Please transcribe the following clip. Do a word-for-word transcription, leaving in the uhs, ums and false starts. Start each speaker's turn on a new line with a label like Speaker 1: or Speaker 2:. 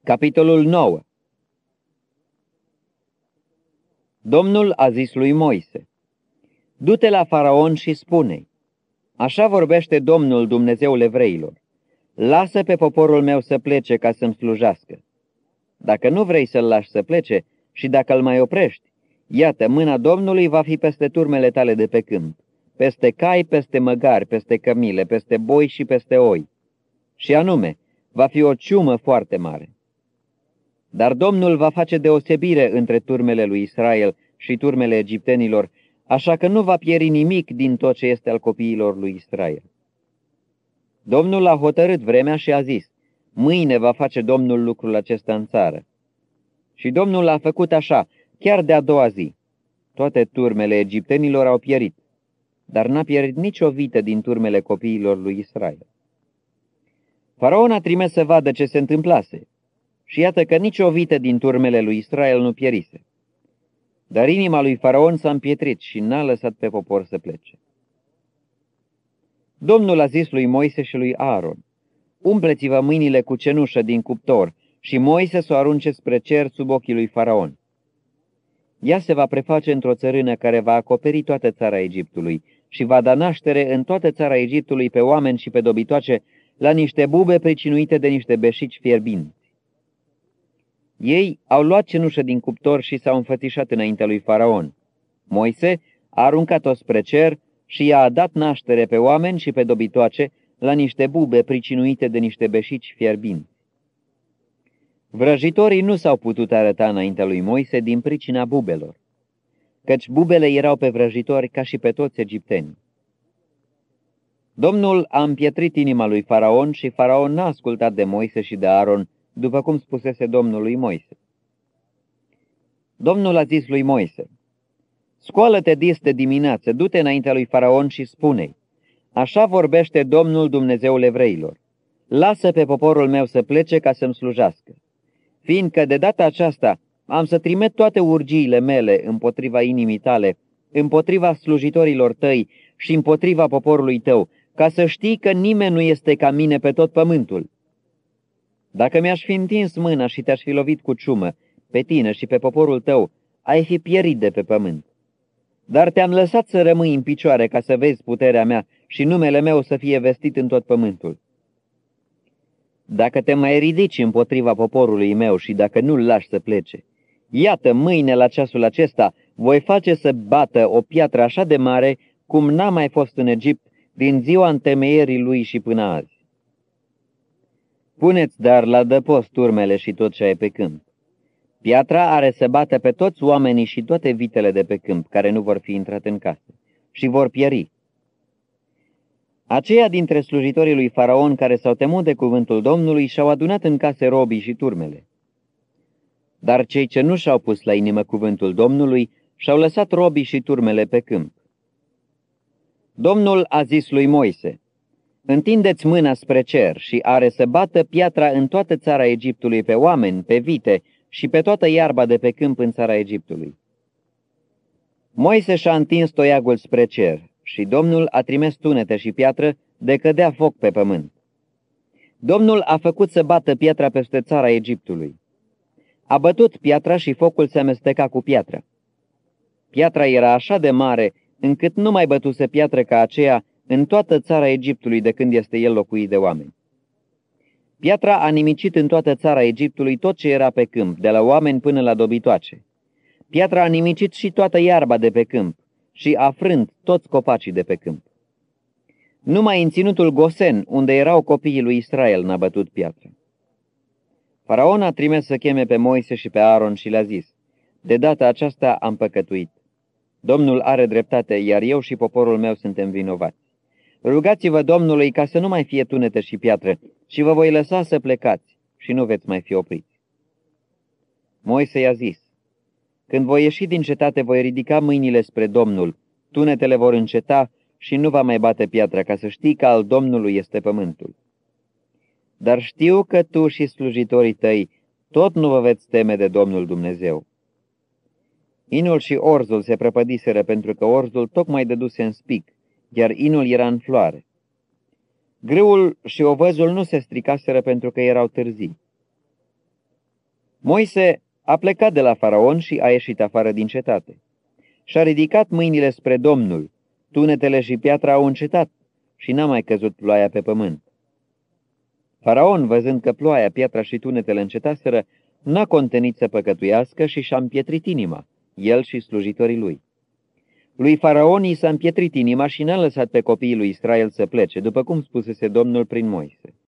Speaker 1: Capitolul nouă. Domnul a zis lui Moise: Du-te la Faraon și spune-i: Așa vorbește Domnul, Dumnezeul evreilor: Lasă pe poporul meu să plece ca să-mi slujească. Dacă nu vrei să-l lași să plece și dacă îl mai oprești, iată, mâna Domnului va fi peste turmele tale de pe câmp, peste cai, peste măgari, peste cămile, peste boi și peste oi. Și anume, va fi o ciumă foarte mare. Dar Domnul va face deosebire între turmele lui Israel și turmele egiptenilor, așa că nu va pieri nimic din tot ce este al copiilor lui Israel. Domnul a hotărât vremea și a zis: Mâine va face Domnul lucrul acesta în țară. Și Domnul a făcut așa, chiar de-a doua zi. Toate turmele egiptenilor au pierit, dar n-a pierit nicio vită din turmele copiilor lui Israel. Faraon a trimis să vadă ce se întâmplase. Și iată că nicio vită din turmele lui Israel nu pierise. Dar inima lui Faraon s-a împietrit și n-a lăsat pe popor să plece. Domnul a zis lui Moise și lui Aaron: Umpleți-vă mâinile cu cenușă din cuptor și Moise să o arunce spre cer sub ochii lui Faraon. Ea se va preface într-o țărână care va acoperi toată țara Egiptului și va da naștere în toată țara Egiptului pe oameni și pe dobitoace la niște bube pricinuite de niște beșici fierbinți. Ei au luat cenușă din cuptor și s-au înfățișat înaintea lui Faraon. Moise a aruncat-o spre cer și i-a dat naștere pe oameni și pe dobitoace la niște bube pricinuite de niște beșici fierbinți. Vrăjitorii nu s-au putut arăta înaintea lui Moise din pricina bubelor, căci bubele erau pe vrăjitori ca și pe toți egiptenii. Domnul a împietrit inima lui Faraon și Faraon n-a ascultat de Moise și de Aaron, după cum spusese Domnul lui Moise. Domnul a zis lui Moise: Scoală-te dis de dimineață, du-te înaintea lui Faraon și spune-i: Așa vorbește Domnul, Dumnezeul evreilor: Lasă pe poporul meu să plece ca să-mi slujească, fiindcă de data aceasta am să trimit toate urgiile mele împotriva inimii tale, împotriva slujitorilor tăi și împotriva poporului tău, ca să știi că nimeni nu este ca mine pe tot pământul. Dacă mi-aș fi întins mâna și te-aș fi lovit cu ciumă, pe tine și pe poporul tău, ai fi pierit de pe pământ. Dar te-am lăsat să rămâi în picioare ca să vezi puterea mea și numele meu să fie vestit în tot pământul. Dacă te mai ridici împotriva poporului meu și dacă nu-l lași să plece, iată, mâine la ceasul acesta voi face să bată o piatră așa de mare cum n-a mai fost în Egipt din ziua întemeierii lui și până azi. Puneți dar la dăpost turmele și tot ce ai pe câmp. Piatra are să bată pe toți oamenii și toate vitele de pe câmp, care nu vor fi intrat în casă, și vor pieri. Aceia dintre slujitorii lui Faraon care s-au temut de cuvântul Domnului și-au adunat în case robii și turmele. Dar cei ce nu și-au pus la inimă cuvântul Domnului și-au lăsat robii și turmele pe câmp. Domnul a zis lui Moise: Întindeți mâna spre cer și are să bată piatra în toată țara Egiptului pe oameni, pe vite și pe toată iarba de pe câmp în țara Egiptului. Moise și-a întins toiagul spre cer și Domnul a trimis tunete și piatră de cădea foc pe pământ. Domnul a făcut să bată piatra peste țara Egiptului. A bătut piatra și focul se amesteca cu piatra. Piatra era așa de mare încât nu mai bătuse piatră ca aceea în toată țara Egiptului de când este el locuit de oameni. Piatra a nimicit în toată țara Egiptului tot ce era pe câmp, de la oameni până la dobitoace. Piatra a nimicit și toată iarba de pe câmp și a frânt toți copacii de pe câmp. Numai în ținutul Gosen, unde erau copiii lui Israel, n-a bătut piatra. Faraon a trimis să cheme pe Moise și pe Aaron și le-a zis: De data aceasta am păcătuit. Domnul are dreptate, iar eu și poporul meu suntem vinovați. Rugați-vă Domnului ca să nu mai fie tunete și piatră și vă voi lăsa să plecați și nu veți mai fi opriți. Moise i-a zis: Când voi ieși din cetate, voi ridica mâinile spre Domnul, tunetele vor înceta și nu va mai bate piatra, ca să știi că al Domnului este pământul. Dar știu că tu și slujitorii tăi tot nu vă veți teme de Domnul Dumnezeu. Inul și orzul se prăpădiseră pentru că orzul tocmai dăduse în spic, iar inul era în floare. Grâul și ovăzul nu se stricaseră pentru că erau târzii. Moise a plecat de la Faraon și a ieșit afară din cetate. Și-a ridicat mâinile spre Domnul, tunetele și piatra au încetat și n-a mai căzut ploaia pe pământ. Faraon, văzând că ploaia, piatra și tunetele încetaseră, n-a contenit să păcătuiască și și-a împietrit inima, el și slujitorii lui. Lui Faraon i s-a împietrit inima și n-a lăsat pe copiii lui Israel să plece, după cum spusese Domnul prin Moise.